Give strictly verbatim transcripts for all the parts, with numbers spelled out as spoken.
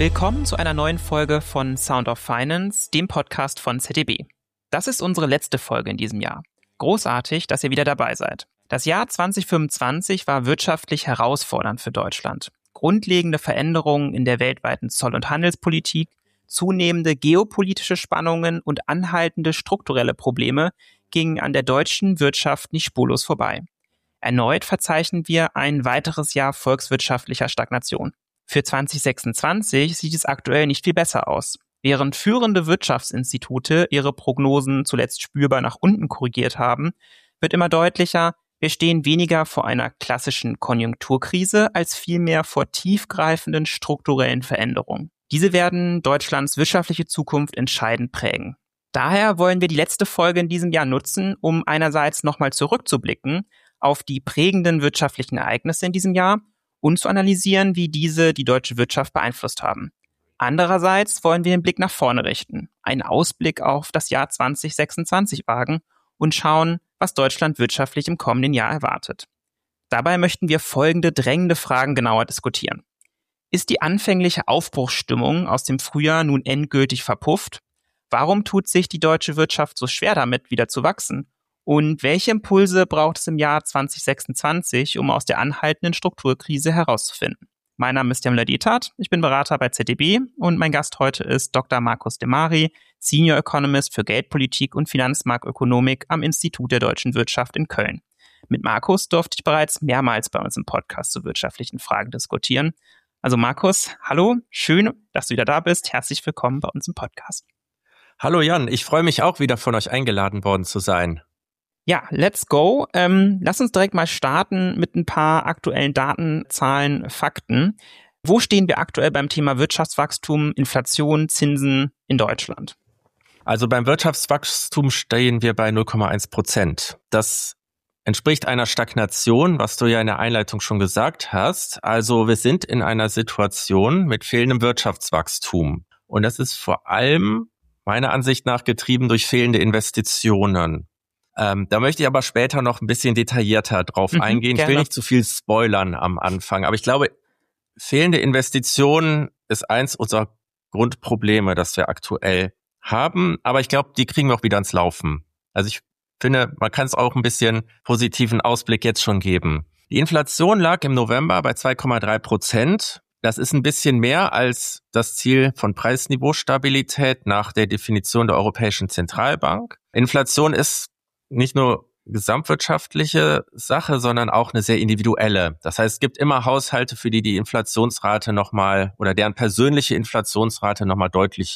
Willkommen zu einer neuen Folge von Sound of Finance, dem Podcast von Z D B. Das ist unsere letzte Folge in diesem Jahr. Großartig, dass ihr wieder dabei seid. Das Jahr zwanzig fünfundzwanzig war wirtschaftlich herausfordernd für Deutschland. Grundlegende Veränderungen in der weltweiten Zoll- und Handelspolitik, zunehmende geopolitische Spannungen und anhaltende strukturelle Probleme gingen an der deutschen Wirtschaft nicht spurlos vorbei. Erneut verzeichnen wir ein weiteres Jahr volkswirtschaftlicher Stagnation. Für zwanzig sechsundzwanzig sieht es aktuell nicht viel besser aus. Während führende Wirtschaftsinstitute ihre Prognosen zuletzt spürbar nach unten korrigiert haben, wird immer deutlicher, wir stehen weniger vor einer klassischen Konjunkturkrise als vielmehr vor tiefgreifenden strukturellen Veränderungen. Diese werden Deutschlands wirtschaftliche Zukunft entscheidend prägen. Daher wollen wir die letzte Folge in diesem Jahr nutzen, um einerseits nochmal zurückzublicken auf die prägenden wirtschaftlichen Ereignisse in diesem Jahr und zu analysieren, wie diese die deutsche Wirtschaft beeinflusst haben. Andererseits wollen wir den Blick nach vorne richten, einen Ausblick auf das Jahr zwanzig sechsundzwanzig wagen und schauen, was Deutschland wirtschaftlich im kommenden Jahr erwartet. Dabei möchten wir folgende drängende Fragen genauer diskutieren. Ist die anfängliche Aufbruchsstimmung aus dem Frühjahr nun endgültig verpufft? Warum tut sich die deutsche Wirtschaft so schwer damit, wieder zu wachsen? Und welche Impulse braucht es im Jahr zwanzig sechsundzwanzig, um aus der anhaltenden Strukturkrise herauszufinden? Mein Name ist Jamila Dethat, ich bin Berater bei Z D B und mein Gast heute ist Doktor Markus Demari, Senior Economist für Geldpolitik und Finanzmarktökonomik am Institut der Deutschen Wirtschaft in Köln. Mit Markus durfte ich bereits mehrmals bei uns im Podcast zu wirtschaftlichen Fragen diskutieren. Also Markus, hallo, schön, dass du wieder da bist. Herzlich willkommen bei uns im Podcast. Hallo Jan, ich freue mich auch wieder von euch eingeladen worden zu sein. Ja, let's go. Ähm, lass uns direkt mal starten mit ein paar aktuellen Daten, Zahlen, Fakten. Wo stehen wir aktuell beim Thema Wirtschaftswachstum, Inflation, Zinsen in Deutschland? Also beim Wirtschaftswachstum stehen wir bei null Komma eins Prozent. Das entspricht einer Stagnation, was du ja in der Einleitung schon gesagt hast. Also wir sind in einer Situation mit fehlendem Wirtschaftswachstum. Und das ist vor allem meiner Ansicht nach getrieben durch fehlende Investitionen. Ähm, da möchte ich aber später noch ein bisschen detaillierter drauf mhm, eingehen. Gerne. Ich will nicht zu viel spoilern am Anfang, aber ich glaube, fehlende Investitionen ist eins unserer Grundprobleme, das wir aktuell haben. Aber ich glaube, die kriegen wir auch wieder ans Laufen. Also ich finde, man kann es auch ein bisschen positiven Ausblick jetzt schon geben. Die Inflation lag im November bei zwei Komma drei Prozent. Das ist ein bisschen mehr als das Ziel von Preisniveaustabilität nach der Definition der Europäischen Zentralbank. Inflation ist nicht nur gesamtwirtschaftliche Sache, sondern auch eine sehr individuelle. Das heißt, es gibt immer Haushalte, für die die Inflationsrate nochmal oder deren persönliche Inflationsrate nochmal deutlich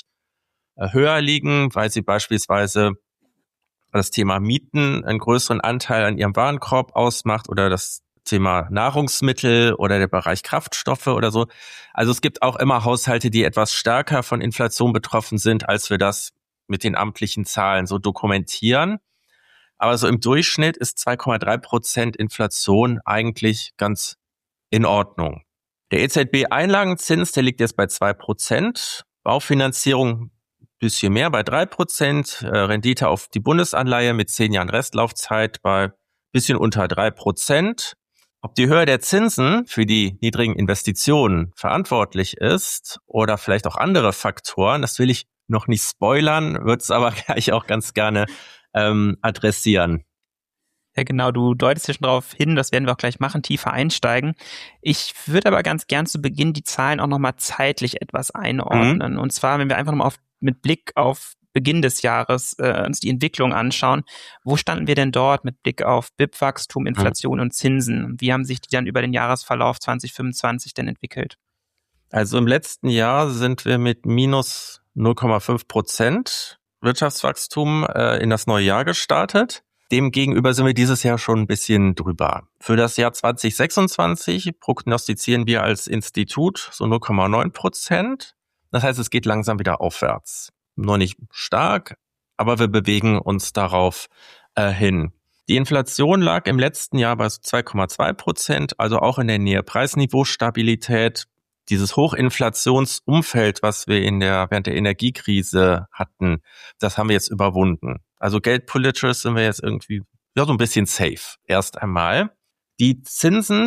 höher liegen, weil sie beispielsweise das Thema Mieten einen größeren Anteil an ihrem Warenkorb ausmacht oder das Thema Nahrungsmittel oder der Bereich Kraftstoffe oder so. Also es gibt auch immer Haushalte, die etwas stärker von Inflation betroffen sind, als wir das mit den amtlichen Zahlen so dokumentieren. Aber so im Durchschnitt ist zwei Komma drei Prozent Inflation eigentlich ganz in Ordnung. Der E Z B-Einlagenzins, der liegt jetzt bei zwei Prozent. Baufinanzierung ein bisschen mehr, bei drei Prozent. Äh, Rendite auf die Bundesanleihe mit zehn Jahren Restlaufzeit bei ein bisschen unter drei Prozent. Ob die Höhe der Zinsen für die niedrigen Investitionen verantwortlich ist oder vielleicht auch andere Faktoren, das will ich noch nicht spoilern, würde es aber gleich auch ganz gerne Ähm, adressieren. Ja genau, du deutest ja schon darauf hin, das werden wir auch gleich machen, tiefer einsteigen. Ich würde aber ganz gern zu Beginn die Zahlen auch nochmal zeitlich etwas einordnen. Mhm. Und zwar, wenn wir einfach nochmal auf, mit Blick auf Beginn des Jahres äh, uns die Entwicklung anschauen, wo standen wir denn dort mit Blick auf B I P-Wachstum, Inflation mhm. und Zinsen? Wie haben sich die dann über den Jahresverlauf zwanzig fünfundzwanzig denn entwickelt? Also im letzten Jahr sind wir mit minus null Komma fünf Prozent Wirtschaftswachstum äh, in das neue Jahr gestartet. Demgegenüber sind wir dieses Jahr schon ein bisschen drüber. Für das Jahr zwanzig sechsundzwanzig prognostizieren wir als Institut so null Komma neun Prozent. Das heißt, es geht langsam wieder aufwärts. Noch nicht stark, aber wir bewegen uns darauf äh, hin. Die Inflation lag im letzten Jahr bei so zwei Komma zwei Prozent, also auch in der Nähe Preisniveaustabilität. Dieses Hochinflationsumfeld, was wir in der während der Energiekrise hatten, das haben wir jetzt überwunden. Also geldpolitisch sind wir jetzt irgendwie ja so ein bisschen safe erst einmal. Die Zinsen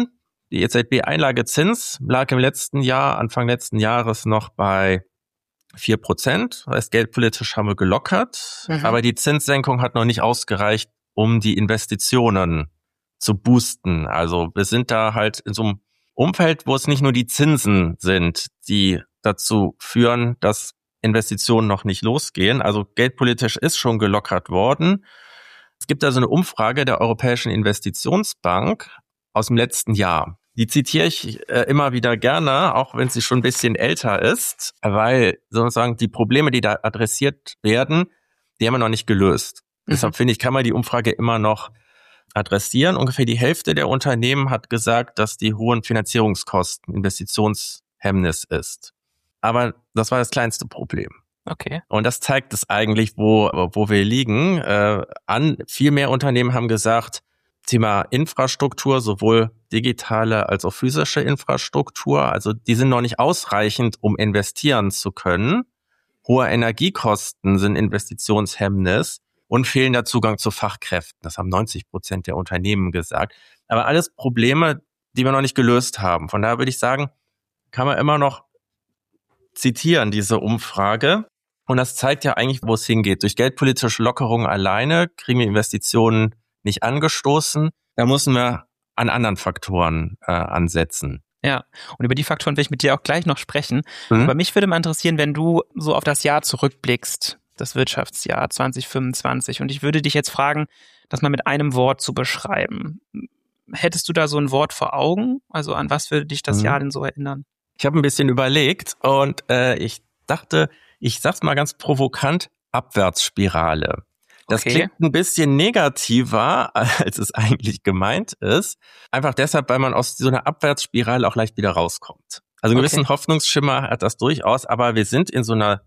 Die E Z B-Einlagezins lag im letzten Jahr, Anfang letzten Jahres noch bei vier Prozent. Das heißt, geldpolitisch haben wir gelockert, mhm. aber die Zinssenkung hat noch nicht ausgereicht, um die Investitionen zu boosten. Also wir sind da halt in so einem Umfeld, wo es nicht nur die Zinsen sind, die dazu führen, dass Investitionen noch nicht losgehen. Also geldpolitisch ist schon gelockert worden. Es gibt also eine Umfrage der Europäischen Investitionsbank aus dem letzten Jahr. Die zitiere ich äh, immer wieder gerne, auch wenn sie schon ein bisschen älter ist, weil sozusagen die Probleme, die da adressiert werden, die haben wir noch nicht gelöst. Mhm. Deshalb finde ich, kann man die Umfrage immer noch adressieren. Ungefähr die Hälfte der Unternehmen hat gesagt, dass die hohen Finanzierungskosten Investitionshemmnis ist. Aber das war das kleinste Problem. Okay. Und das zeigt es eigentlich, wo wo wir liegen. Äh, an viel mehr Unternehmen haben gesagt, Thema Infrastruktur, sowohl digitale als auch physische Infrastruktur, also die sind noch nicht ausreichend, um investieren zu können. Hohe Energiekosten sind Investitionshemmnis und fehlender Zugang zu Fachkräften. Das haben neunzig Prozent der Unternehmen gesagt. Aber alles Probleme, die wir noch nicht gelöst haben. Von daher würde ich sagen, kann man immer noch zitieren, diese Umfrage. Und das zeigt ja eigentlich, wo es hingeht. Durch geldpolitische Lockerungen alleine kriegen wir Investitionen nicht angestoßen. Da müssen wir an anderen Faktoren äh, ansetzen. Ja, und über die Faktoren will ich mit dir auch gleich noch sprechen. Mhm. Aber mich würde mal interessieren, wenn du so auf das Jahr zurückblickst, das Wirtschaftsjahr zwanzig fünfundzwanzig. Und ich würde dich jetzt fragen, das mal mit einem Wort zu beschreiben. Hättest du da so ein Wort vor Augen? Also an was würde dich das mhm. Jahr denn so erinnern? Ich habe ein bisschen überlegt und äh, ich dachte, ich sag's mal ganz provokant, Abwärtsspirale. Das okay. klingt ein bisschen negativer, als es eigentlich gemeint ist. Einfach deshalb, weil man aus so einer Abwärtsspirale auch leicht wieder rauskommt. Also einen okay. gewissen Hoffnungsschimmer hat das durchaus, aber wir sind in so einer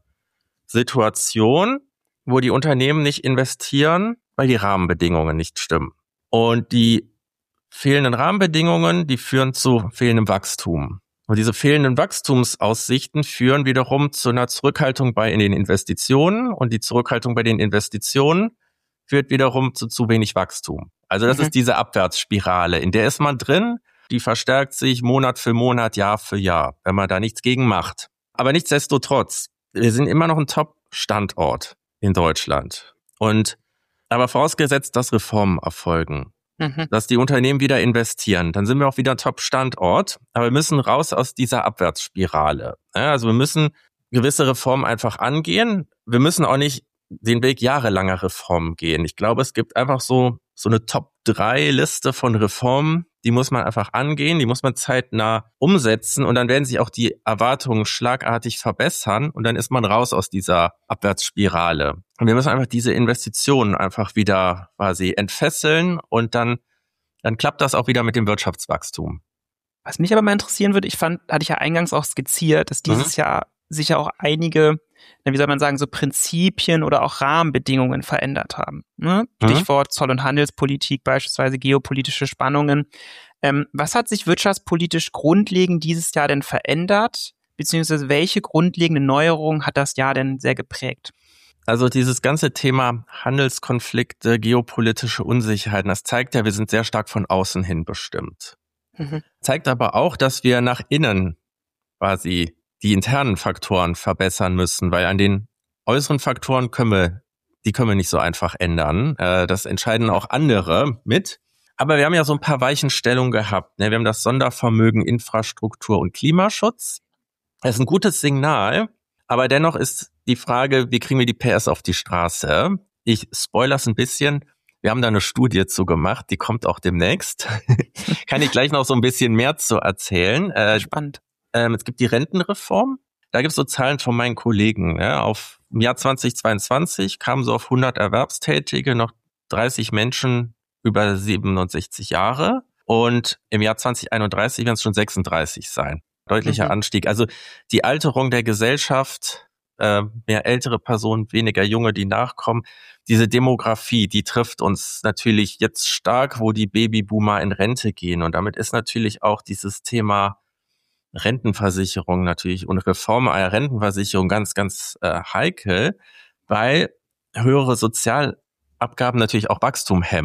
Situation, wo die Unternehmen nicht investieren, weil die Rahmenbedingungen nicht stimmen. Und die fehlenden Rahmenbedingungen, die führen zu fehlendem Wachstum. Und diese fehlenden Wachstumsaussichten führen wiederum zu einer Zurückhaltung bei in den Investitionen. Und die Zurückhaltung bei den Investitionen führt wiederum zu zu wenig Wachstum. Also das mhm. ist diese Abwärtsspirale. In der ist man drin. Die verstärkt sich Monat für Monat, Jahr für Jahr, wenn man da nichts gegen macht. Aber nichtsdestotrotz, wir sind immer noch ein Top-Standort in Deutschland. Und aber vorausgesetzt, dass Reformen erfolgen, mhm. dass die Unternehmen wieder investieren, dann sind wir auch wieder ein Top-Standort. Aber wir müssen raus aus dieser Abwärtsspirale. Ja, also wir müssen gewisse Reformen einfach angehen. Wir müssen auch nicht den Weg jahrelanger Reformen gehen. Ich glaube, es gibt einfach so so eine Top drei Liste von Reformen, die muss man einfach angehen, die muss man zeitnah umsetzen und dann werden sich auch die Erwartungen schlagartig verbessern und dann ist man raus aus dieser Abwärtsspirale. Und wir müssen einfach diese Investitionen einfach wieder quasi entfesseln und dann dann klappt das auch wieder mit dem Wirtschaftswachstum. Was mich aber mal interessieren würde, ich fand, hatte ich ja eingangs auch skizziert, dass dieses mhm. Jahr sicher auch einige, wie soll man sagen, so Prinzipien oder auch Rahmenbedingungen verändert haben. Ne? Mhm. Stichwort Zoll- und Handelspolitik, beispielsweise geopolitische Spannungen. Ähm, was hat sich wirtschaftspolitisch grundlegend dieses Jahr denn verändert? Beziehungsweise welche grundlegende Neuerungen hat das Jahr denn sehr geprägt? Also dieses ganze Thema Handelskonflikte, geopolitische Unsicherheiten, das zeigt ja, wir sind sehr stark von außen hin bestimmt. Mhm. Zeigt aber auch, dass wir nach innen quasi die internen Faktoren verbessern müssen, weil an den äußeren Faktoren können wir, die können wir nicht so einfach ändern. Das entscheiden auch andere mit. Aber wir haben ja so ein paar Weichenstellungen gehabt. Wir haben das Sondervermögen Infrastruktur und Klimaschutz. Das ist ein gutes Signal, aber dennoch ist die Frage, wie kriegen wir die P S auf die Straße? Ich spoilere es ein bisschen. Wir haben da eine Studie zu gemacht, die kommt auch demnächst. Kann ich gleich noch so ein bisschen mehr zu erzählen. Spannend. Ähm, es gibt die Rentenreform. Da gibt es so Zahlen von meinen Kollegen. Ja, auf im Jahr zweitausendzweiundzwanzig kamen so auf hundert Erwerbstätige noch dreißig Menschen über siebenundsechzig Jahre. Und im Jahr zweitausendeinunddreißig werden es schon sechsunddreißig sein. Deutlicher mhm. Anstieg. Also die Alterung der Gesellschaft, äh, mehr ältere Personen, weniger Junge, die nachkommen. Diese Demografie, die trifft uns natürlich jetzt stark, wo die Babyboomer in Rente gehen. Und damit ist natürlich auch dieses Thema Rentenversicherung natürlich und Reform einer Rentenversicherung ganz, ganz äh, heikel, weil höhere Sozialabgaben natürlich auch Wachstum hemmen.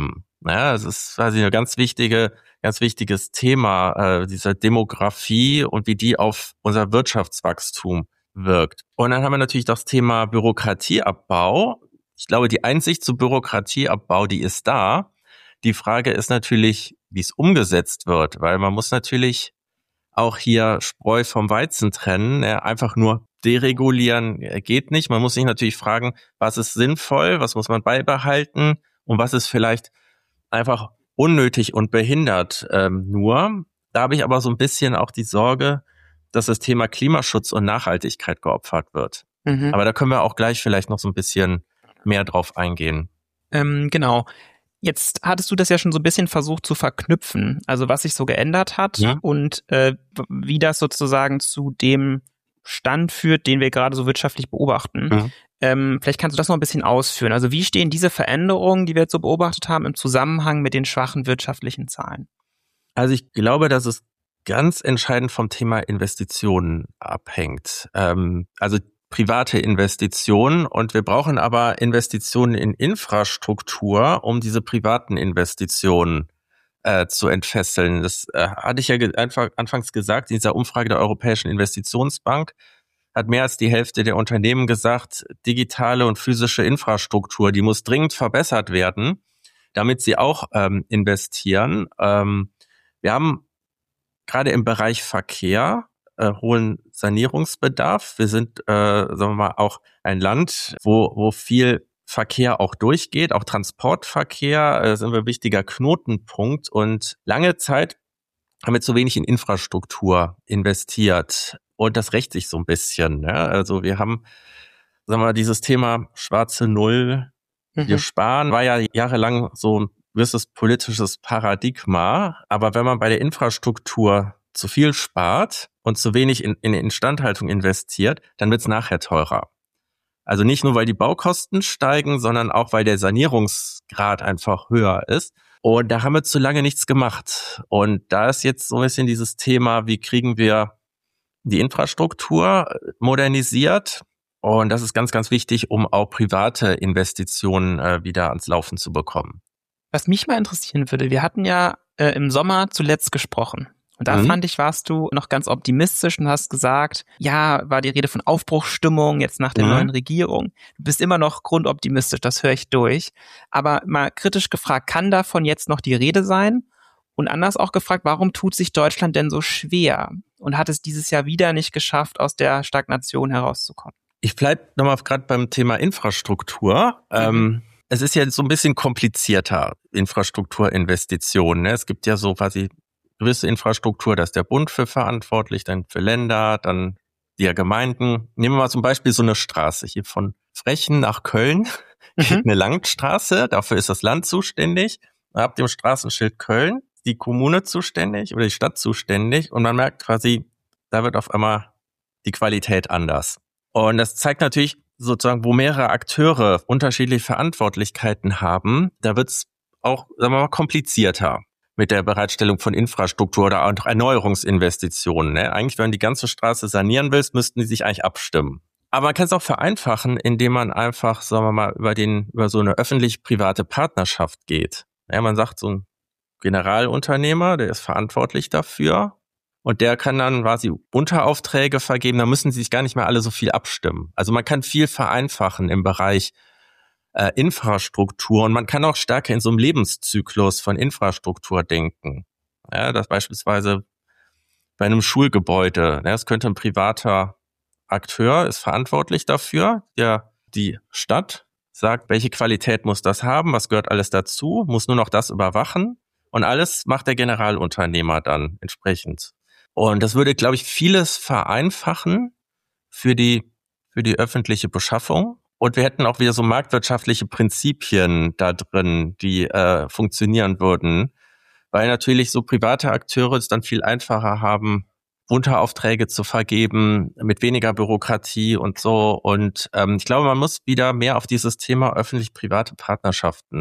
Ja, das ist quasi ein ganz wichtige, ganz wichtiges Thema, äh, dieser Demografie und wie die auf unser Wirtschaftswachstum wirkt. Und dann haben wir natürlich das Thema Bürokratieabbau. Ich glaube, die Einsicht zu Bürokratieabbau, die ist da. Die Frage ist natürlich, wie es umgesetzt wird, weil man muss natürlich auch hier Spreu vom Weizen trennen. Ja, einfach nur deregulieren geht nicht. Man muss sich natürlich fragen, was ist sinnvoll, was muss man beibehalten und was ist vielleicht einfach unnötig und behindert ähm, nur. Da habe ich aber so ein bisschen auch die Sorge, dass das Thema Klimaschutz und Nachhaltigkeit geopfert wird. Mhm. Aber da können wir auch gleich vielleicht noch so ein bisschen mehr drauf eingehen. Ähm, genau. Jetzt hattest du das ja schon so ein bisschen versucht zu verknüpfen, also was sich so geändert hat ja. und äh, wie das sozusagen zu dem Stand führt, den wir gerade so wirtschaftlich beobachten. Ja. Ähm, vielleicht kannst du das noch ein bisschen ausführen. Also wie stehen diese Veränderungen, die wir jetzt so beobachtet haben, im Zusammenhang mit den schwachen wirtschaftlichen Zahlen? Also ich glaube, dass es ganz entscheidend vom Thema Investitionen abhängt. Ähm, also private Investitionen, und wir brauchen aber Investitionen in Infrastruktur, um diese privaten Investitionen äh, zu entfesseln. Das äh, hatte ich ja ge- einfach anfangs gesagt, in dieser Umfrage der Europäischen Investitionsbank hat mehr als die Hälfte der Unternehmen gesagt, digitale und physische Infrastruktur, die muss dringend verbessert werden, damit sie auch ähm, investieren. Ähm, wir haben gerade im Bereich Verkehr Äh, hohen Sanierungsbedarf. Wir sind, äh, sagen wir mal, auch ein Land, wo wo viel Verkehr auch durchgeht, auch Transportverkehr, äh, sind wir ein wichtiger Knotenpunkt. Und lange Zeit haben wir zu wenig in Infrastruktur investiert. Und das rächt sich so ein bisschen. Ja? Also wir haben, sagen wir mal, dieses Thema schwarze Null, mhm. wir sparen, war ja jahrelang so ein gewisses politisches Paradigma. Aber wenn man bei der Infrastruktur zu viel spart und zu wenig in, in Instandhaltung investiert, dann wird es nachher teurer. Also nicht nur, weil die Baukosten steigen, sondern auch, weil der Sanierungsgrad einfach höher ist. Und da haben wir zu lange nichts gemacht. Und da ist jetzt so ein bisschen dieses Thema, wie kriegen wir die Infrastruktur modernisiert? Und das ist ganz, ganz wichtig, um auch private Investitionen äh, wieder ans Laufen zu bekommen. Was mich mal interessieren würde, wir hatten ja äh, im Sommer zuletzt gesprochen. Und da mhm. fand ich, warst du noch ganz optimistisch und hast gesagt, ja, war die Rede von Aufbruchsstimmung jetzt nach der mhm. neuen Regierung. Du bist immer noch grundoptimistisch, das höre ich durch. Aber mal kritisch gefragt, kann davon jetzt noch die Rede sein? Und anders auch gefragt, warum tut sich Deutschland denn so schwer? Und hat es dieses Jahr wieder nicht geschafft, aus der Stagnation herauszukommen? Ich bleibe nochmal gerade beim Thema Infrastruktur. Mhm. Ähm, es ist ja so ein bisschen komplizierter, Infrastrukturinvestitionen. Ne? Es gibt ja so quasi gewisse Infrastruktur, da ist der Bund für verantwortlich, dann für Länder, dann die Gemeinden. Nehmen wir mal zum Beispiel so eine Straße hier von Frechen nach Köln, mhm. eine Landstraße, dafür ist das Land zuständig. Ab dem Straßenschild Köln die Kommune zuständig oder die Stadt zuständig und man merkt quasi, da wird auf einmal die Qualität anders. Und das zeigt natürlich sozusagen, wo mehrere Akteure unterschiedliche Verantwortlichkeiten haben, da wird es auch, sagen wir mal, komplizierter mit der Bereitstellung von Infrastruktur oder auch Erneuerungsinvestitionen. Ne? Eigentlich, wenn man die ganze Straße sanieren will, müssten die sich eigentlich abstimmen. Aber man kann es auch vereinfachen, indem man einfach, sagen wir mal, über den über so eine öffentlich-private Partnerschaft geht. Ja, man sagt, so ein Generalunternehmer, der ist verantwortlich dafür und der kann dann quasi Unteraufträge vergeben, da müssen sie sich gar nicht mehr alle so viel abstimmen. Also man kann viel vereinfachen im Bereich äh, Infrastruktur und man kann auch stärker in so einem Lebenszyklus von Infrastruktur denken. Ja, das beispielsweise bei einem Schulgebäude, ja, es könnte ein privater Akteur, ist verantwortlich dafür, der die Stadt sagt, welche Qualität muss das haben, was gehört alles dazu, muss nur noch das überwachen und alles macht der Generalunternehmer dann entsprechend. Und das würde, glaube ich, vieles vereinfachen für die für die öffentliche Beschaffung. Und wir hätten auch wieder so marktwirtschaftliche Prinzipien da drin, die äh, funktionieren würden, weil natürlich so private Akteure es dann viel einfacher haben, Unteraufträge zu vergeben, mit weniger Bürokratie und so. Und ähm, ich glaube, man muss wieder mehr auf dieses Thema öffentlich-private Partnerschaften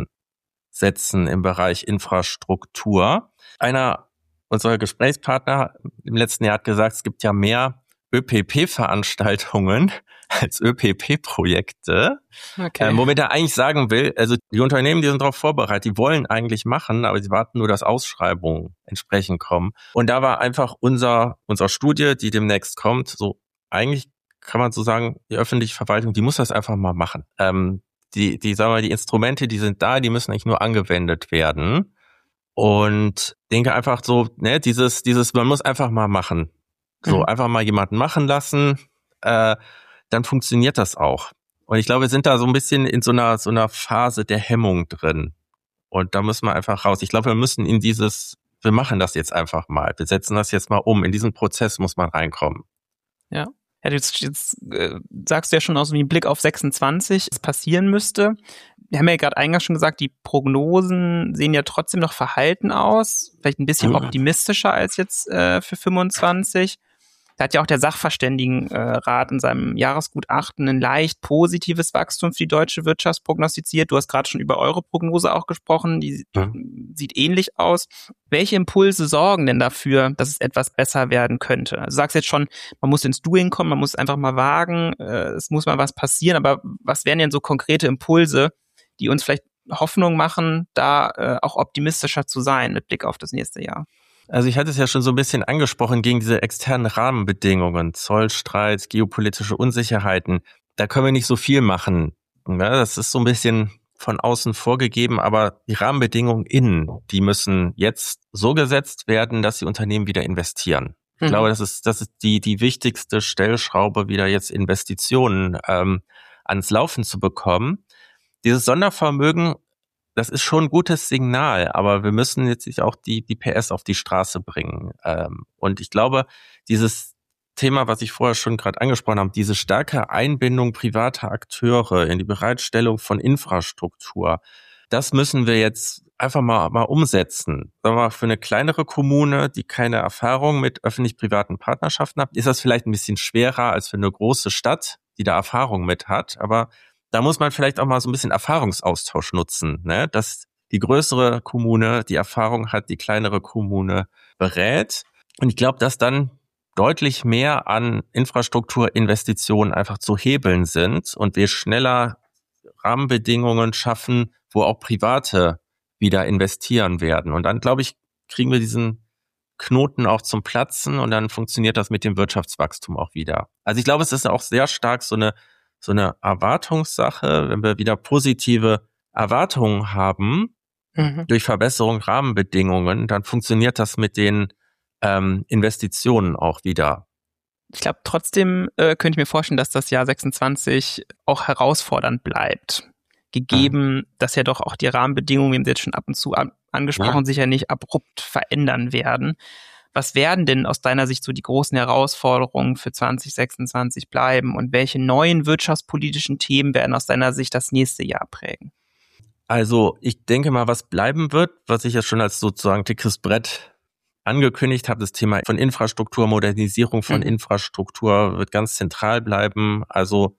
setzen im Bereich Infrastruktur. Einer unserer Gesprächspartner im letzten Jahr hat gesagt, es gibt ja mehr Ö P P-Veranstaltungen als Ö P P-Projekte, Okay. ähm, womit er eigentlich sagen will, also die Unternehmen, die sind darauf vorbereitet, die wollen eigentlich machen, aber sie warten nur, dass Ausschreibungen entsprechend kommen. Und da war einfach unser, unsere Studie, die demnächst kommt, so eigentlich kann man so sagen, die öffentliche Verwaltung, die muss das einfach mal machen. Ähm, die, die, sagen wir, die Instrumente, die sind da, die müssen eigentlich nur angewendet werden. Und denke einfach so, ne, dieses, dieses, man muss einfach mal machen. So, Mhm. einfach mal jemanden machen lassen, äh, dann funktioniert das auch. Und ich glaube, wir sind da so ein bisschen in so einer, so einer Phase der Hemmung drin. Und da müssen wir einfach raus. Ich glaube, wir müssen in dieses, wir machen das jetzt einfach mal. Wir setzen das jetzt mal um. In diesen Prozess muss man reinkommen. Ja. Ja, jetzt, jetzt äh, sagst du ja schon aus dem Blick auf sechsundzwanzig, was passieren müsste. Wir haben ja gerade eingangs schon gesagt, die Prognosen sehen ja trotzdem noch verhalten aus, vielleicht ein bisschen optimistischer als jetzt äh, für fünfundzwanzig. Da hat ja auch der Sachverständigenrat in seinem Jahresgutachten ein leicht positives Wachstum für die deutsche Wirtschaft prognostiziert. Du hast gerade schon über eure Prognose auch gesprochen, die ja. sieht ähnlich aus. Welche Impulse sorgen denn dafür, dass es etwas besser werden könnte? Also du sagst jetzt schon, man muss ins Doing kommen, man muss einfach mal wagen, es muss mal was passieren, aber was wären denn so konkrete Impulse, die uns vielleicht Hoffnung machen, da äh, auch optimistischer zu sein mit Blick auf das nächste Jahr? Also ich hatte es ja schon so ein bisschen angesprochen gegen diese externen Rahmenbedingungen, Zollstreit, geopolitische Unsicherheiten. Da können wir nicht so viel machen. Ja, das ist so ein bisschen von außen vorgegeben, aber die Rahmenbedingungen innen, die müssen jetzt so gesetzt werden, dass die Unternehmen wieder investieren. Ich mhm. glaube, das ist das ist die die wichtigste Stellschraube, wieder jetzt Investitionen ähm, ans Laufen zu bekommen. Dieses Sondervermögen, das ist schon ein gutes Signal, aber wir müssen jetzt auch die, die P S auf die Straße bringen. Und ich glaube, dieses Thema, was ich vorher schon gerade angesprochen habe, diese starke Einbindung privater Akteure in die Bereitstellung von Infrastruktur, das müssen wir jetzt einfach mal, mal umsetzen. Sagen wir mal, für eine kleinere Kommune, die keine Erfahrung mit öffentlich-privaten Partnerschaften hat, ist das vielleicht ein bisschen schwerer als für eine große Stadt, die da Erfahrung mit hat, aber da muss man vielleicht auch mal so ein bisschen Erfahrungsaustausch nutzen, ne? Dass die größere Kommune die Erfahrung hat, die kleinere Kommune berät. Und ich glaube, dass dann deutlich mehr an Infrastrukturinvestitionen einfach zu hebeln sind und wir schneller Rahmenbedingungen schaffen, wo auch Private wieder investieren werden. Und dann, glaube ich, kriegen wir diesen Knoten auch zum Platzen und dann funktioniert das mit dem Wirtschaftswachstum auch wieder. Also ich glaube, es ist auch sehr stark so eine so eine Erwartungssache, wenn wir wieder positive Erwartungen haben, mhm. durch Verbesserung Rahmenbedingungen, dann funktioniert das mit den ähm, Investitionen auch wieder. Ich glaube, trotzdem äh, könnte ich mir vorstellen, dass das Jahr sechsundzwanzig auch herausfordernd bleibt. Gegeben, ja. dass ja doch auch die Rahmenbedingungen, wir haben sie jetzt schon ab und zu an, angesprochen, ja. sich ja nicht abrupt verändern werden. Was werden denn aus deiner Sicht so die großen Herausforderungen für zwanzig sechsundzwanzig bleiben und welche neuen wirtschaftspolitischen Themen werden aus deiner Sicht das nächste Jahr prägen? Also ich denke mal, was bleiben wird, was ich ja schon als sozusagen dickes Brett angekündigt habe, das Thema von Infrastruktur, Modernisierung von mhm. Infrastruktur wird ganz zentral bleiben. Also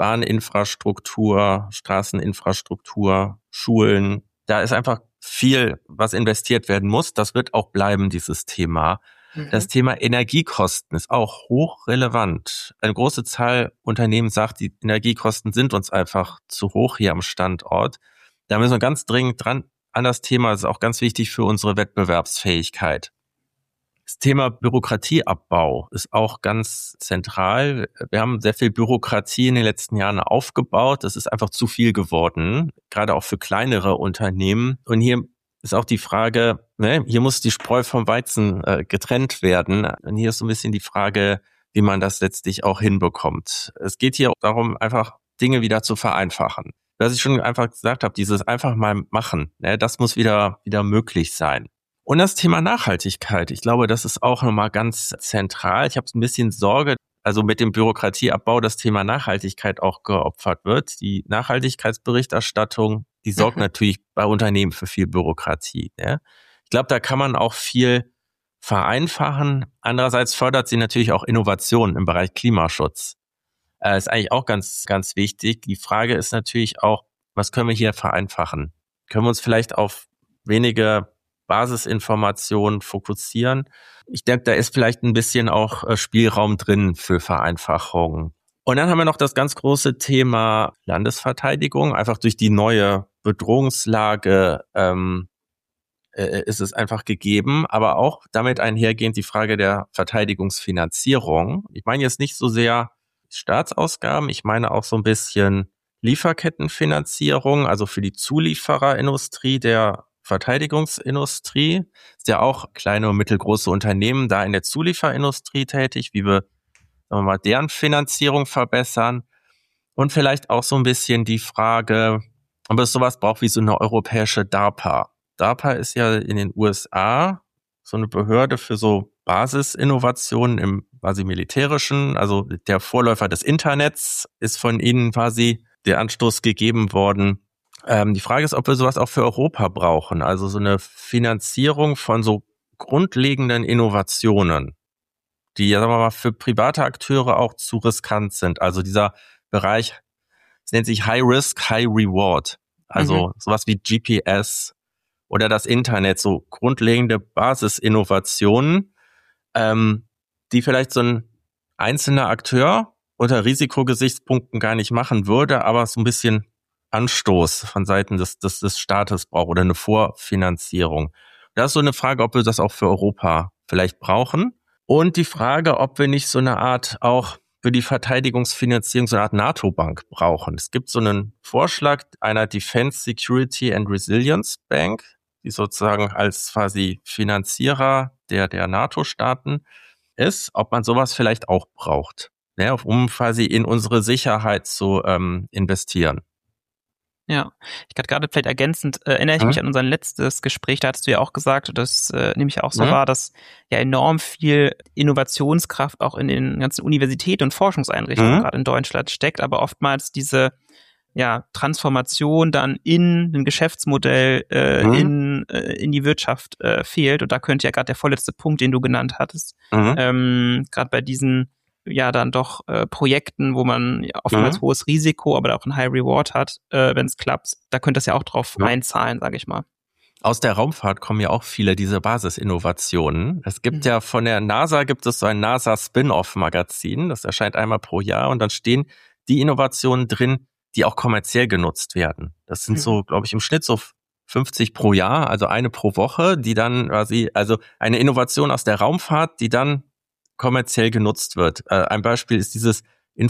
Bahninfrastruktur, Straßeninfrastruktur, Schulen, da ist einfach viel, was investiert werden muss. Das wird auch bleiben, dieses Thema. Mhm. Das Thema Energiekosten ist auch hochrelevant. Eine große Zahl Unternehmen sagt, die Energiekosten sind uns einfach zu hoch hier am Standort. Da müssen wir ganz dringend dran an das Thema. Das ist auch ganz wichtig für unsere Wettbewerbsfähigkeit. Das Thema Bürokratieabbau ist auch ganz zentral. Wir haben sehr viel Bürokratie in den letzten Jahren aufgebaut. Das ist einfach zu viel geworden, gerade auch für kleinere Unternehmen. Und hier ist auch die Frage, ne, hier muss die Spreu vom Weizen äh, getrennt werden. Und hier ist so ein bisschen die Frage, wie man das letztlich auch hinbekommt. Es geht hier darum, einfach Dinge wieder zu vereinfachen. Was ich schon einfach gesagt habe, dieses einfach mal machen, ne, das muss wieder wieder möglich sein. Und das Thema Nachhaltigkeit, ich glaube, das ist auch nochmal ganz zentral. Ich habe ein bisschen Sorge, also mit dem Bürokratieabbau das Thema Nachhaltigkeit auch geopfert wird. Die Nachhaltigkeitsberichterstattung, die sorgt mhm. natürlich bei Unternehmen für viel Bürokratie. Ne? Ich glaube, da kann man auch viel vereinfachen. Andererseits fördert sie natürlich auch Innovationen im Bereich Klimaschutz. Äh, ist eigentlich auch ganz, ganz wichtig. Die Frage ist natürlich auch, was können wir hier vereinfachen? Können wir uns vielleicht auf wenige Basisinformationen fokussieren? Ich denke, da ist vielleicht ein bisschen auch Spielraum drin für Vereinfachungen. Und dann haben wir noch das ganz große Thema Landesverteidigung. Einfach durch die neue Bedrohungslage ähm, äh, ist es einfach gegeben, aber auch damit einhergehend die Frage der Verteidigungsfinanzierung. Ich meine jetzt nicht so sehr Staatsausgaben, ich meine auch so ein bisschen Lieferkettenfinanzierung, also für die Zuliefererindustrie der Verteidigungsindustrie. Ist ja auch kleine und mittelgroße Unternehmen da in der Zulieferindustrie tätig, wie wir, sagen wir mal, deren Finanzierung verbessern. Und vielleicht auch so ein bisschen die Frage, ob es sowas braucht wie so eine europäische DARPA. DARPA ist ja in den U S A so eine Behörde für so Basisinnovationen im quasi militärischen, also der Vorläufer des Internets ist von ihnen quasi der Anstoß gegeben worden. Ähm, die Frage ist, ob wir sowas auch für Europa brauchen, also so eine Finanzierung von so grundlegenden Innovationen, die ja, sagen wir mal, für private Akteure auch zu riskant sind. Also dieser Bereich, es nennt sich High Risk, High Reward. Also mhm. sowas wie G P S oder das Internet, so grundlegende Basisinnovationen, ähm, die vielleicht so ein einzelner Akteur unter Risikogesichtspunkten gar nicht machen würde, aber so ein bisschen Anstoß von Seiten des, des, des Staates braucht oder eine Vorfinanzierung. Das ist so eine Frage, ob wir das auch für Europa vielleicht brauchen. Und die Frage, ob wir nicht so eine Art auch für die Verteidigungsfinanzierung so eine Art NATO-Bank brauchen. Es gibt so einen Vorschlag einer Defense Security and Resilience Bank, die sozusagen als quasi Finanzierer der, der NATO-Staaten ist, ob man sowas vielleicht auch braucht, ne, um quasi in unsere Sicherheit zu ähm, investieren. Ja, ich gerade gerade vielleicht ergänzend äh, erinnere ich mhm. mich an unser letztes Gespräch, da hattest du ja auch gesagt, das äh, nehme ich auch so mhm. wahr, dass ja enorm viel Innovationskraft auch in den ganzen Universitäten und Forschungseinrichtungen mhm. gerade in Deutschland steckt, aber oftmals diese ja Transformation dann in ein Geschäftsmodell, äh, mhm. in äh, in die Wirtschaft äh, fehlt. Und da könnte ja gerade der vorletzte Punkt, den du genannt hattest, mhm. ähm, gerade bei diesen ja dann doch äh, Projekten, wo man ja oftmals mhm. hohes Risiko, aber auch ein High Reward hat, äh, wenn es klappt, da könnte das ja auch drauf ja. einzahlen, sage ich mal. Aus der Raumfahrt kommen ja auch viele dieser Basisinnovationen. Es gibt mhm. ja von der NASA, gibt es so ein NASA-Spin-Off-Magazin, das erscheint einmal pro Jahr und dann stehen die Innovationen drin, die auch kommerziell genutzt werden. Das sind mhm. so, glaube ich, im Schnitt so fünfzig pro Jahr, also eine pro Woche, die dann quasi, also eine Innovation aus der Raumfahrt, die dann kommerziell genutzt wird. Äh, ein Beispiel ist dieses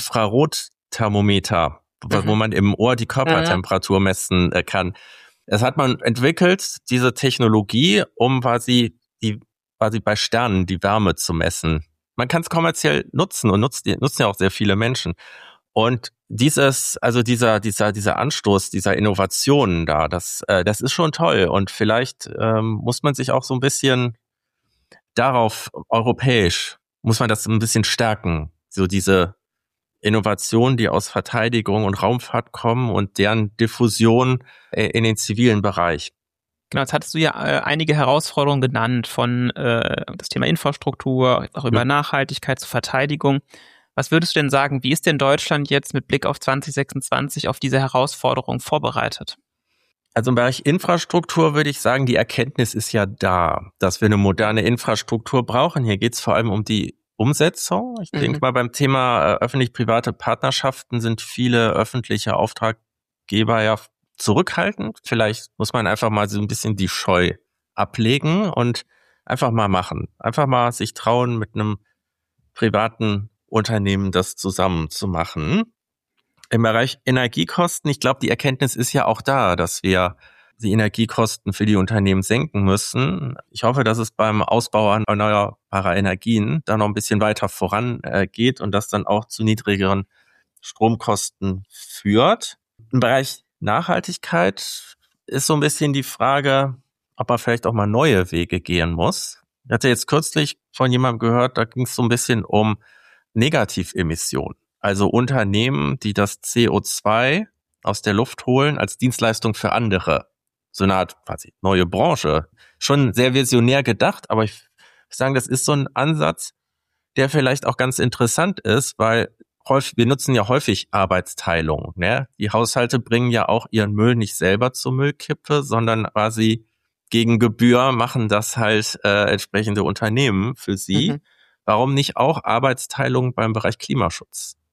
Infrarotthermometer, mhm. wo man im Ohr die Körpertemperatur mhm. messen äh, kann. Das hat man entwickelt, diese Technologie, um quasi die quasi bei Sternen die Wärme zu messen. Man kann es kommerziell nutzen und nutzt, nutzen ja auch sehr viele Menschen. Und dieses, also dieser, dieser, dieser Anstoß, dieser Innovationen da, das, äh, das ist schon toll. Und vielleicht ähm, muss man sich auch so ein bisschen darauf europäisch, muss man das ein bisschen stärken. So diese Innovationen, die aus Verteidigung und Raumfahrt kommen und deren Diffusion äh, in den zivilen Bereich. Genau, jetzt hattest du ja äh, einige Herausforderungen genannt, von äh, das Thema Infrastruktur, auch über ja. Nachhaltigkeit zur Verteidigung. Was würdest du denn sagen, wie ist denn Deutschland jetzt mit Blick auf zwanzig sechsundzwanzig auf diese Herausforderung vorbereitet? Also im Bereich Infrastruktur würde ich sagen, die Erkenntnis ist ja da, dass wir eine moderne Infrastruktur brauchen. Hier geht es vor allem um die Umsetzung. Ich mhm. denke mal, beim Thema äh, öffentlich-private Partnerschaften sind viele öffentliche Auftraggeber ja zurückhaltend. Vielleicht muss man einfach mal so ein bisschen die Scheu ablegen und einfach mal machen. Einfach mal sich trauen, mit einem privaten Unternehmen das zusammen zu machen. Im Bereich Energiekosten, ich glaube, die Erkenntnis ist ja auch da, dass wir die Energiekosten für die Unternehmen senken müssen. Ich hoffe, dass es beim Ausbau erneuerbarer Energien da noch ein bisschen weiter vorangeht und das dann auch zu niedrigeren Stromkosten führt. Im Bereich Nachhaltigkeit ist so ein bisschen die Frage, ob man vielleicht auch mal neue Wege gehen muss. Ich hatte jetzt kürzlich von jemandem gehört, da ging es so ein bisschen um Negativemissionen. Also Unternehmen, die das C O zwei aus der Luft holen als Dienstleistung für andere. So eine Art quasi neue Branche. Schon sehr visionär gedacht, aber ich sagen, das ist so ein Ansatz, der vielleicht auch ganz interessant ist, weil häufig, wir nutzen ja häufig Arbeitsteilung. Ne? Die Haushalte bringen ja auch ihren Müll nicht selber zur Müllkippe, sondern quasi gegen Gebühr machen das halt äh, entsprechende Unternehmen für sie. Mhm. Warum nicht auch Arbeitsteilung beim Bereich Klimaschutz?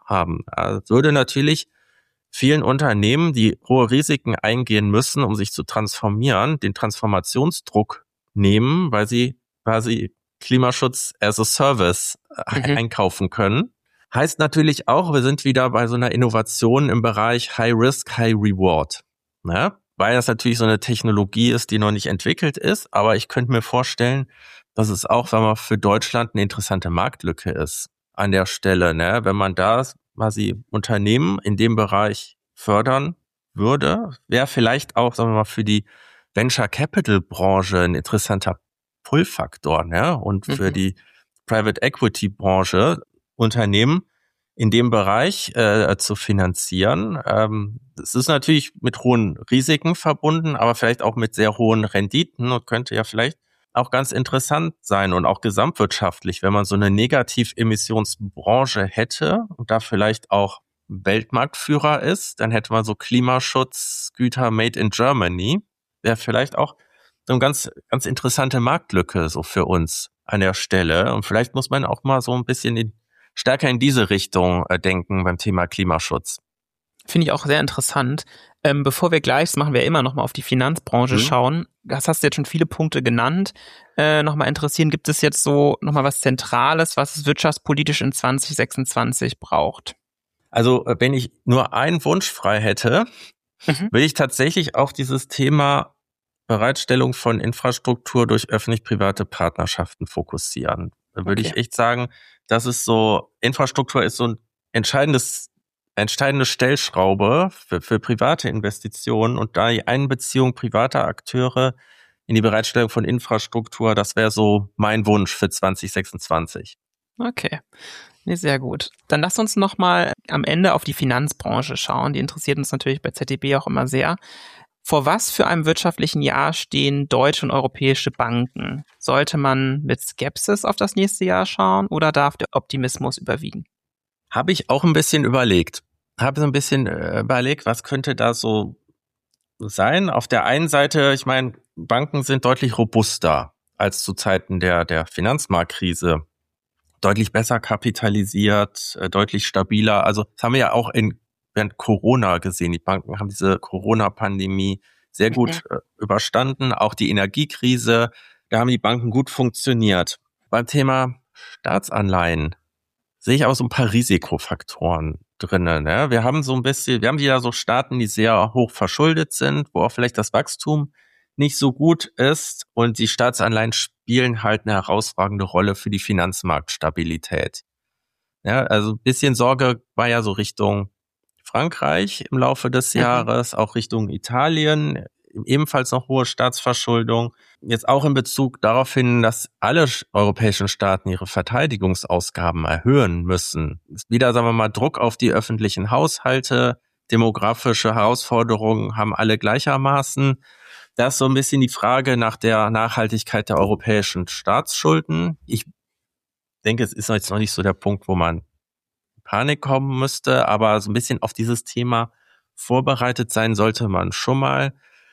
haben. Also würde natürlich vielen Unternehmen, die hohe Risiken eingehen müssen, um sich zu transformieren, den Transformationsdruck nehmen, weil sie quasi Klimaschutz as a Service mhm. einkaufen können. Heißt natürlich auch, wir sind wieder bei so einer Innovation im Bereich High Risk, High Reward. Ne? Weil das natürlich so eine Technologie ist, die noch nicht entwickelt ist. Aber ich könnte mir vorstellen, dass es auch, wenn man für Deutschland eine interessante Marktlücke ist an der Stelle. Ne? Wenn man da quasi Unternehmen in dem Bereich fördern würde, wäre vielleicht auch, sagen wir mal, für die Venture Capital Branche ein interessanter Pull-Faktor. Ne? Und für mhm. die Private Equity Branche Unternehmen in dem Bereich äh, zu finanzieren. Ähm, das ist natürlich mit hohen Risiken verbunden, aber vielleicht auch mit sehr hohen Renditen und könnte ja vielleicht auch ganz interessant sein und auch gesamtwirtschaftlich, wenn man so eine Negativemissionsbranche hätte und da vielleicht auch Weltmarktführer ist, dann hätte man so Klimaschutzgüter made in Germany, wäre vielleicht auch so eine ganz, ganz interessante Marktlücke so für uns an der Stelle. Und vielleicht muss man auch mal so ein bisschen in, stärker in diese Richtung äh, denken beim Thema Klimaschutz. Finde ich auch sehr interessant. Ähm, bevor wir gleich, das machen wir immer noch mal auf die Finanzbranche mhm. schauen. Das hast du jetzt schon viele Punkte genannt. Äh, noch mal interessieren, gibt es jetzt so noch mal was Zentrales, was es wirtschaftspolitisch in zwanzig sechsundzwanzig braucht? Also wenn ich nur einen Wunsch frei hätte, mhm. will ich tatsächlich auf dieses Thema Bereitstellung von Infrastruktur durch öffentlich-private Partnerschaften fokussieren. Da würde okay. ich echt sagen, das ist so, Infrastruktur ist so ein entscheidendes entscheidende Stellschraube für, für private Investitionen und da die Einbeziehung privater Akteure in die Bereitstellung von Infrastruktur, das wäre so mein Wunsch für zwanzig sechsundzwanzig. Okay, nee, sehr gut. Dann lass uns nochmal am Ende auf die Finanzbranche schauen. Die interessiert uns natürlich bei Z D B auch immer sehr. Vor was für einem wirtschaftlichen Jahr stehen deutsche und europäische Banken? Sollte man mit Skepsis auf das nächste Jahr schauen oder darf der Optimismus überwiegen? Habe ich auch ein bisschen überlegt. Habe so ein bisschen überlegt, was könnte da so sein. Auf der einen Seite, ich meine, Banken sind deutlich robuster als zu Zeiten der, der Finanzmarktkrise. Deutlich besser kapitalisiert, deutlich stabiler. Also das haben wir ja auch in, während Corona gesehen. Die Banken haben diese Corona-Pandemie sehr gut mhm. überstanden. Auch die Energiekrise, da haben die Banken gut funktioniert. Beim Thema Staatsanleihen sehe ich auch so ein paar Risikofaktoren drinnen. Ne? Wir haben so ein bisschen, wir haben wieder so Staaten, die sehr hoch verschuldet sind, wo auch vielleicht das Wachstum nicht so gut ist und die Staatsanleihen spielen halt eine herausragende Rolle für die Finanzmarktstabilität. Ja, also ein bisschen Sorge war ja so Richtung Frankreich im Laufe des mhm. Jahres, auch Richtung Italien, ebenfalls noch hohe Staatsverschuldung. Jetzt auch in Bezug darauf hin, dass alle europäischen Staaten ihre Verteidigungsausgaben erhöhen müssen. Ist wieder, sagen wir mal, Druck auf die öffentlichen Haushalte, demografische Herausforderungen haben alle gleichermaßen. Da ist so ein bisschen die Frage nach der Nachhaltigkeit der europäischen Staatsschulden. Ich denke, es ist jetzt noch nicht so der Punkt, wo man in Panik kommen müsste, aber so ein bisschen auf dieses Thema vorbereitet sein sollte man schon mal.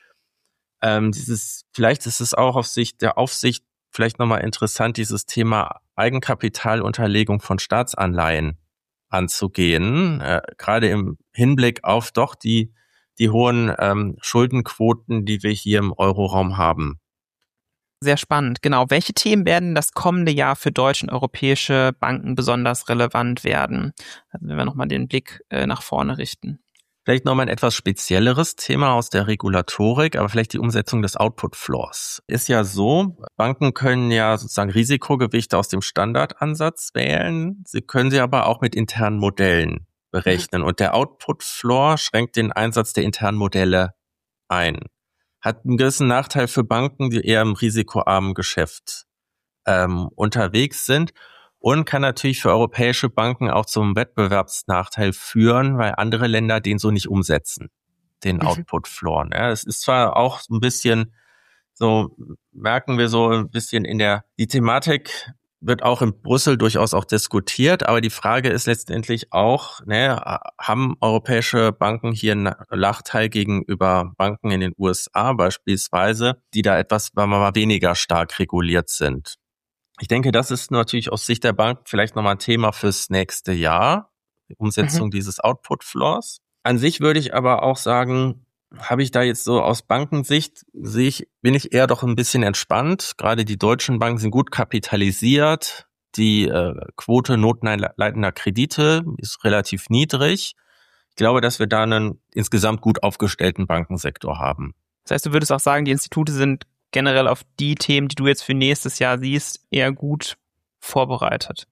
Ähm, dieses, vielleicht ist es auch auf Sicht der Aufsicht vielleicht nochmal interessant, dieses Thema Eigenkapitalunterlegung von Staatsanleihen anzugehen, äh, gerade im Hinblick auf doch die die hohen ähm, Schuldenquoten, die wir hier im Euroraum haben. Sehr spannend, genau. Welche Themen werden das kommende Jahr für deutsche und europäische Banken besonders relevant werden? Also wenn wir nochmal den Blick äh, nach vorne richten. Vielleicht nochmal ein etwas spezielleres Thema aus der Regulatorik, aber vielleicht die Umsetzung des Output Floors. Ist ja so, Banken können ja sozusagen Risikogewichte aus dem Standardansatz wählen. Sie können sie aber auch mit internen Modellen berechnen. Mhm. Und der Output Floor schränkt den Einsatz der internen Modelle ein. Hat einen gewissen Nachteil für Banken, die eher im risikoarmen Geschäft ähm, unterwegs sind. Und kann natürlich für europäische Banken auch zum Wettbewerbsnachteil führen, weil andere Länder den so nicht umsetzen, den mhm. Output Floor. Ja, es ist zwar auch so ein bisschen, so merken wir so ein bisschen in der, die Thematik wird auch in Brüssel durchaus auch diskutiert, aber die Frage ist letztendlich auch, ne, haben europäische Banken hier einen Nachteil gegenüber Banken in den U S A beispielsweise, die da etwas, sagen wir mal, weniger stark reguliert sind. Ich denke, das ist natürlich aus Sicht der Bank vielleicht nochmal ein Thema fürs nächste Jahr. die Umsetzung mhm. dieses Output Floors. An sich würde ich aber auch sagen, habe ich da jetzt so aus Bankensicht, sehe ich, bin ich eher doch ein bisschen entspannt. Gerade die deutschen Banken sind gut kapitalisiert. Die äh, Quote notleidender Kredite ist relativ niedrig. Ich glaube, dass wir da einen insgesamt gut aufgestellten Bankensektor haben. Das heißt, du würdest auch sagen, die Institute sind generell auf die Themen, die du jetzt für nächstes Jahr siehst, eher gut vorbereitet.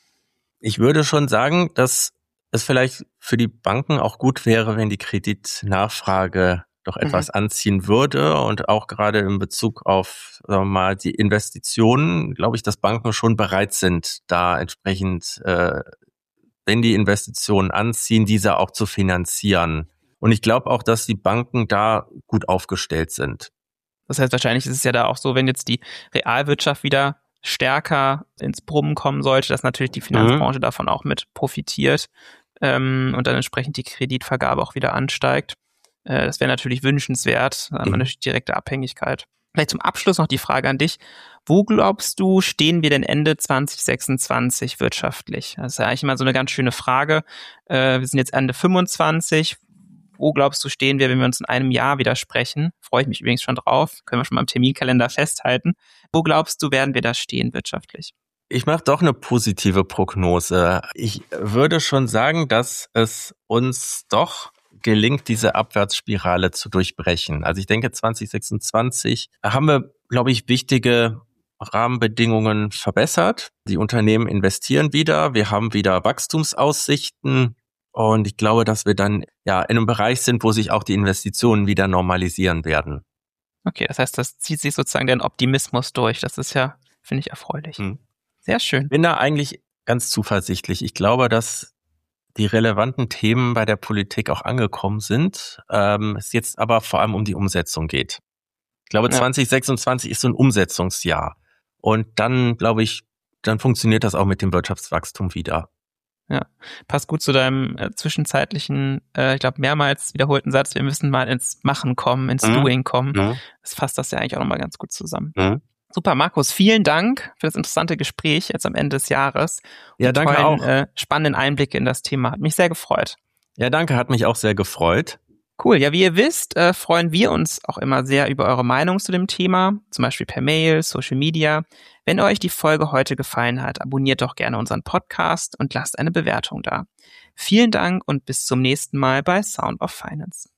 Ich würde schon sagen, dass es vielleicht für die Banken auch gut wäre, wenn die Kreditnachfrage doch etwas mhm. anziehen würde und auch gerade in Bezug auf, sagen wir mal, die Investitionen, glaube ich, dass Banken schon bereit sind, da entsprechend, äh, wenn die Investitionen anziehen, diese auch zu finanzieren. Und ich glaube auch, dass die Banken da gut aufgestellt sind. Das heißt, wahrscheinlich ist es ja da auch so, wenn jetzt die Realwirtschaft wieder stärker ins Brummen kommen sollte, dass natürlich die Finanzbranche mhm. davon auch mit profitiert ähm, und dann entsprechend die Kreditvergabe auch wieder ansteigt. Äh, das wäre natürlich wünschenswert, dann haben wir natürlich direkte Abhängigkeit. Vielleicht zum Abschluss noch die Frage an dich. Wo glaubst du, stehen wir denn Ende zwanzig sechsundzwanzig wirtschaftlich? Das ist ja eigentlich immer so eine ganz schöne Frage. Äh, wir sind jetzt Ende fünfundzwanzig. Wo glaubst du, stehen wir, wenn wir uns in einem Jahr wieder sprechen? Freue ich mich übrigens schon drauf. Können wir schon mal im Terminkalender festhalten. Wo glaubst du, werden wir da stehen wirtschaftlich? Ich mache doch eine positive Prognose. Ich würde schon sagen, dass es uns doch gelingt, diese Abwärtsspirale zu durchbrechen. Also ich denke, zwanzig sechsundzwanzig haben wir, glaube ich, wichtige Rahmenbedingungen verbessert. Die Unternehmen investieren wieder. Wir haben wieder Wachstumsaussichten. Und ich glaube, dass wir dann ja in einem Bereich sind, wo sich auch die Investitionen wieder normalisieren werden. Okay, das heißt, das zieht sich sozusagen den Optimismus durch. Das ist ja, finde ich, erfreulich. Hm. Sehr schön. Ich bin da eigentlich ganz zuversichtlich. Ich glaube, dass die relevanten Themen bei der Politik auch angekommen sind. Ähm, es jetzt aber vor allem um die Umsetzung geht. Ich glaube, ja. zwanzig sechsundzwanzig ist so ein Umsetzungsjahr. Und dann, glaube ich, dann funktioniert das auch mit dem Wirtschaftswachstum wieder. Ja, passt gut zu deinem äh, zwischenzeitlichen, äh, ich glaube, mehrmals wiederholten Satz, wir müssen mal ins Machen kommen, ins mhm. Doing kommen. Mhm. Das fasst das ja eigentlich auch nochmal ganz gut zusammen. Mhm. Super, Markus, vielen Dank für das interessante Gespräch jetzt am Ende des Jahres. Ja, danke tollen, auch. Äh, spannenden Einblicke in das Thema. Hat mich sehr gefreut. Ja, danke, hat mich auch sehr gefreut. Cool. Ja, wie ihr wisst, äh, freuen wir uns auch immer sehr über eure Meinung zu dem Thema, zum Beispiel per Mail, Social Media. Wenn euch die Folge heute gefallen hat, abonniert doch gerne unseren Podcast und lasst eine Bewertung da. Vielen Dank und bis zum nächsten Mal bei Sound of Finance.